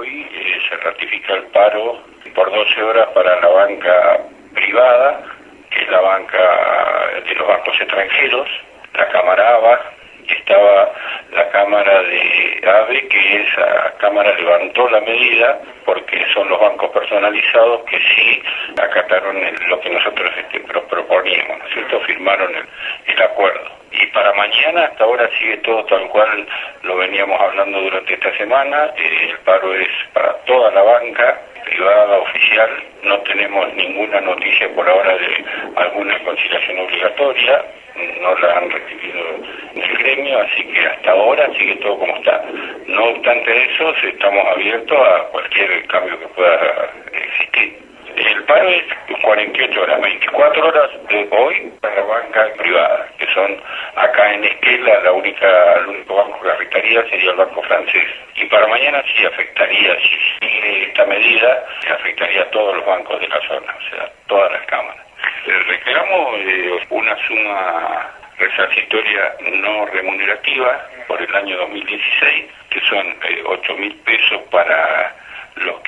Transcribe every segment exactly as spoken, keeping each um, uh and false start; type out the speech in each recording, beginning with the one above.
hoy eh, se ratifica el paro por doce horas para la banca privada, que es la banca de los bancos extranjeros, la Cámara A B A, estaba la Cámara de AVE, que esa Cámara levantó la medida porque son los bancos personalizados que sí acataron el, lo que nosotros este, proponíamos, ¿no es cierto? Firmaron el, el acuerdo. Y para mañana, hasta ahora, sigue todo tal cual lo veníamos hablando durante esta semana. Eh, el paro es para toda la banca privada, oficial. No tenemos ninguna noticia por ahora de alguna conciliación obligatoria. No la han recibido en el gremio, así que hasta ahora sigue todo como está. No obstante eso, estamos abiertos a cualquier cambio que pueda existir. El paro es cuarenta y ocho horas, veinticuatro horas de hoy para la banca privada, que son acá en Esquela, la única, el único banco que afectaría sería el banco francés. Y para mañana sí afectaría, si sigue esta medida, afectaría a todos los bancos de la zona, o sea, todas las cámaras. Reclamo eh, una suma resarcitoria no remunerativa por el año dos mil dieciséis, que son eh, ocho mil pesos para los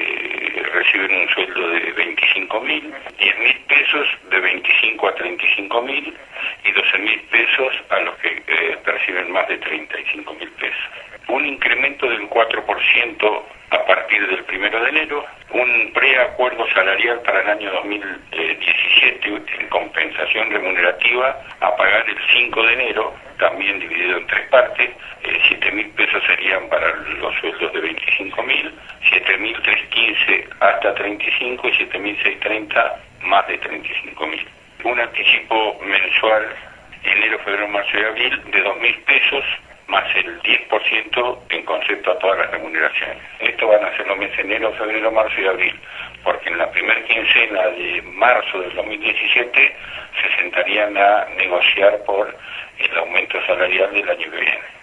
que reciben un sueldo de veinticinco mil, diez mil pesos de veinticinco a treinta y cinco mil y doce mil pesos a los que eh, perciben más de treinta y cinco mil pesos. Un incremento del cuatro por ciento a partir del primero de enero, un preacuerdo salarial para el año dos mil diecisiete en compensación remunerativa a pagar el cinco de enero, también dividido en tres partes. eh, siete mil pesos serían para los sueldos de veinticinco mil, siete mil trescientos quince hasta treinta y cinco y siete mil seiscientos treinta más de treinta y cinco mil. Un anticipo mensual enero, febrero, marzo y abril de dos mil pesos más el diez por ciento en concepto a todas las remuneraciones. Esto van a ser los meses enero, febrero, marzo y abril, porque en la primera quincena de marzo del dos mil diecisiete se sentarían a negociar por el aumento salarial del año que viene.